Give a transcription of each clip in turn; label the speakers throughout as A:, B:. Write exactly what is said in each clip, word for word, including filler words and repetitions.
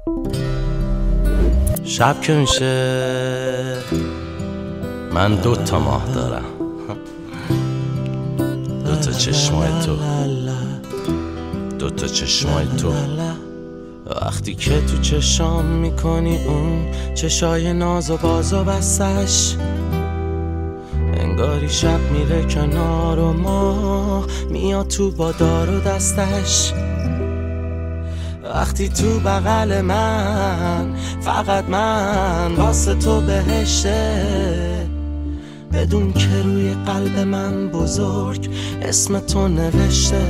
A: شب که میشه من دو تا ماه دارم، دو تا چشمای تو، دو تا چشمای تو. وقتی که تو چشام میکنی اون چشای ناز و باز و بستش، انگاری شب میره کنار و ما میاد تو با دار و دستش. وقتی تو بغل من فقط من واسه تو بهشته، بدون که روی قلب من بزرگ اسم تو نوشته.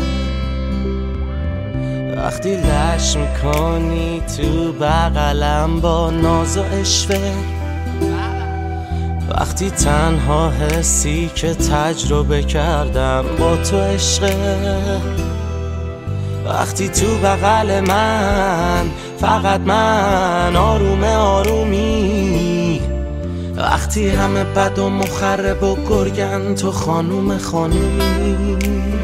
A: وقتی لش میکنی تو بغلم با ناز و اشوه، وقتی تنها حسی که تجربه کردم با تو عشقه، وقتی تو بغل من فقط من آروم آرومی، وقتی همه بد و مخرب و گرگن تو خانوم خانومی.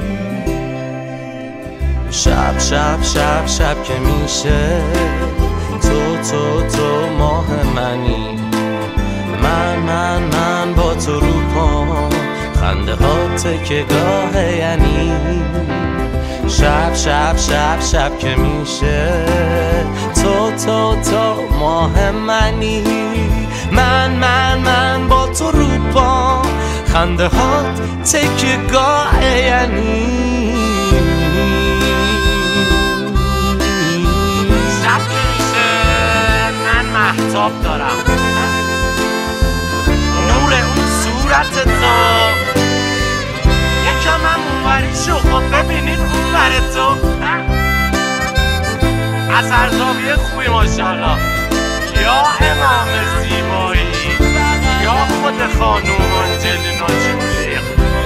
A: شب شب شب شب که میشه تو تو تو ماه منی، من من من با تو رو پام خنده ها تکه گاه یعنی. شب شب شب شب که میشه تو تو تو ماه منی، من من من با تو رو پام خنده ها تکه گاه یعنی.
B: شب که میشه من مهتاب دارم، نور اون صورت تو یکم هم اونوری شو، خب ببینین اونور تو از هر زاویه خوبی ماشاءالله، یا امام زیبایی یا خود خانوم آنجلینا جولی.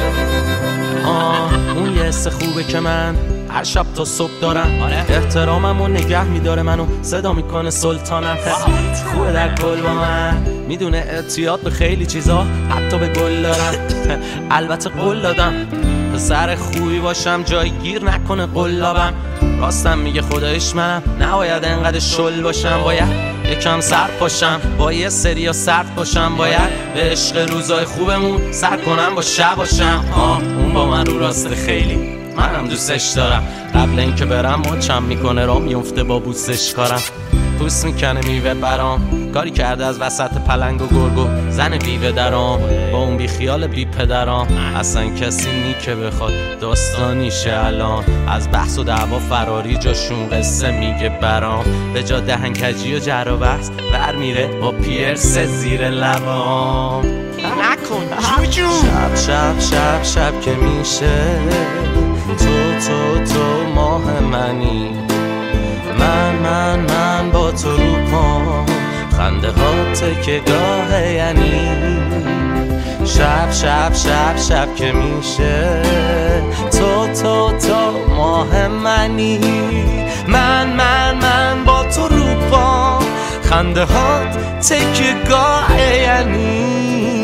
A: آه اون یه حس خوبه که من هر شب تا صبح دارم، احترامم و نگه میداره منو صدا میکنه سلطانم. خوبه در کل با من میدونه اعتیاد به خیلی چیزا حتی به گل دارم. البته قول دادم سر خوبی باشم جایگیر نکنه قلابم، راستم میگه خدایش منم نباید انقدر شل باشم، باید یکم سر پاشم با یه سریا سرد باشم، باید به عشق روزای خوبمون سر کنم با شب باشم. آه اون با من رو راسته خیلی منم دوستش دارم، قبل اینکه برم مچم میکنه را میفته با بوسش کارم، پوست میکنه میوه برام، کاری کرده از وسط پلنگ و گرگو زن بیوه درام، با اون بی خیال بی پدرام اصلا کسی نی که بخواد داستانیشه الان، از بحث و دعوا فراری جاشون قصه میگه برام، به جا دهنکجی و جر و بحث بر میره با پیرس زیر لبام.
B: نکن جوجو.
A: شب شب شب شب که میشه تو تو تو ماه منی، من من من با تو رو پام خنده ها تکه گاه یعنی. شب شب شب شب که میشه تو تو تو ماه منی، من من من با تو رو پام خنده ها تکه گاه یعنی.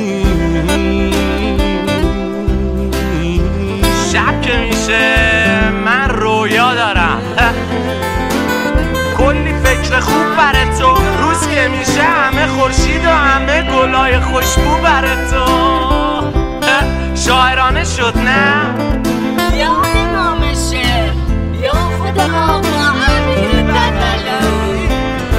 B: شب که میشه من رویا دارم، کلی فکر خوب بره تو، روز که میشه همه خورشید و همه گلای خوشبو بره تو. شاعرانه شد نه؟
C: یا امام شعر یا خود آقا امیر بدلایی.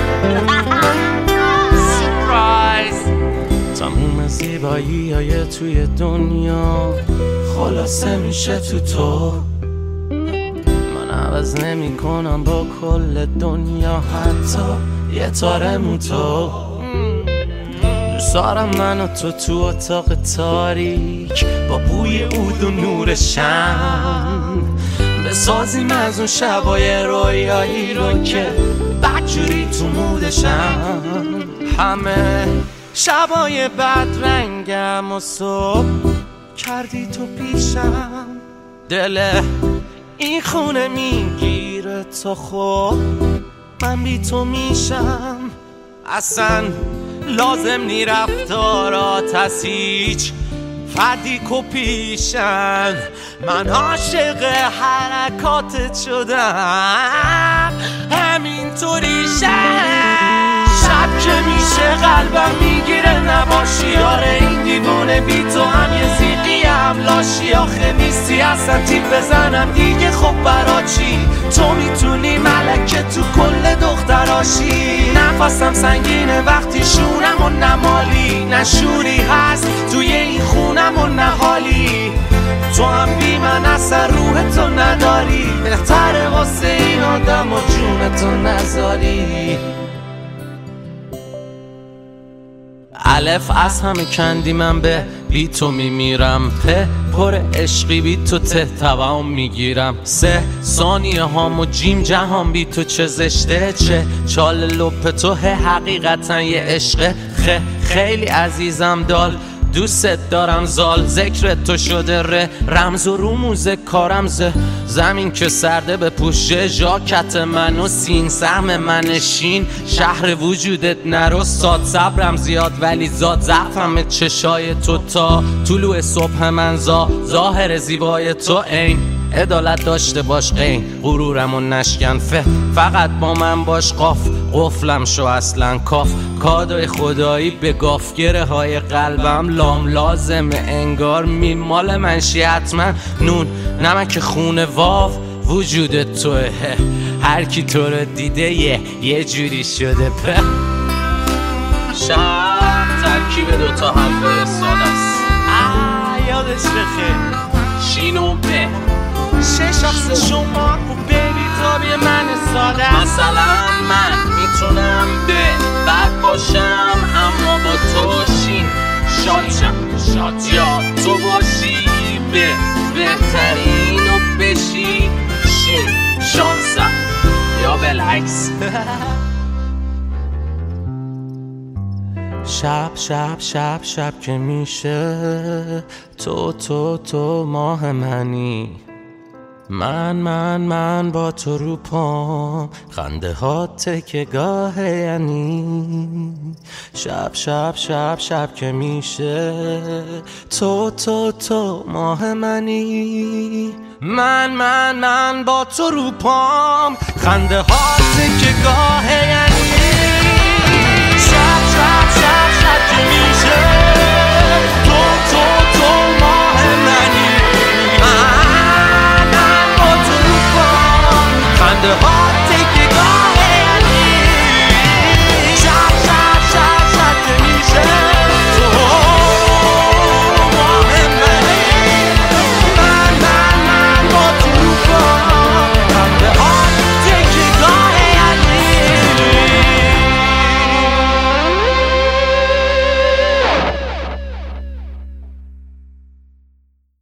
B: سورپرایز.
A: تموم زیبایی های توی دنیا خلاصه میشه تو تو، من عوض نمی کنم با کل دنیا حتی یه تارمون تو. دوست دارم من و تو تو اتاق تاریک با بوی عود و نور شم، بسازیم از اون شبای رویایی رو که بدجوری تو مودشم، همه شبای بد رنگم و صبح کردی تو پیشم، دل این خونه میگیره تو خب من بی تو میشم، اصلا لازم نی رفتارات از هیچ فردی کپیشن، من عاشق حرکاتت شدم همینطوری شد. قلبم میگیره نباشی. آره این دیوانه بی تو هم یه زیقی هم لاشی. آخه نیستی اصلا تیپ بزنم دیگه خب برا چی؟ تو میتونی ملکه تو کل دختراشی. نفسم سنگینه وقتی شونم و نمالی. نشوری هست توی این خونم و نهالی. تو هم بی من اصلا روح تو نداری. بهتره واسه این آدم و جون تو نذاری. الف از همه کندی من به بی تو میمیرم. په پر عشقی بی تو ته تبام میگیرم. سه ثانیه هام و جیم جهان بی تو چه زشته. چه چال لپ تو حقیقتا یه عشقه. خه خیلی عزیزم دال دوست دارم زال. ذکر تو شده ره رمز و رموز کارم ز زمین که سرده به پوشه. ژاکت من و سین سهم من شین. شهر وجودت نرو ساد صبرم زیاد ولی زاد ضعفم چشای تو. تا طلوع صبح من زا ظاهر زیبای تو این عدالت داشته باش قین. غرورم و نشکن فه فقط با من باش قاف. قفلم شو اصلا کاف. کادوی خدایی به گافگره های قلبم لام لازمه انگار مین مال منشی حتما. نون نمک خونه واو وجود توه. هر کی تو رو دیده یه یه جوری شده. په شب ترکیب دوتا هم فرستاده است. یادش بخیر شینو به شش شخص شما و بیبی تابی من ساده. مثلا من میتونم به بد باشم اما با تو شین شادشم شاد. یا تو باشی به بهترین و بشی شین شانسم یا بالعکس. شب شب شب شب که میشه تو تو تو ماه منی. من من من با تو رو پام خنده ها تکگاه یعنی. شب شب شب شب که میشه تو تو تو ماه منی. من من من با تو رو پام خنده ها تکگاه یعنی.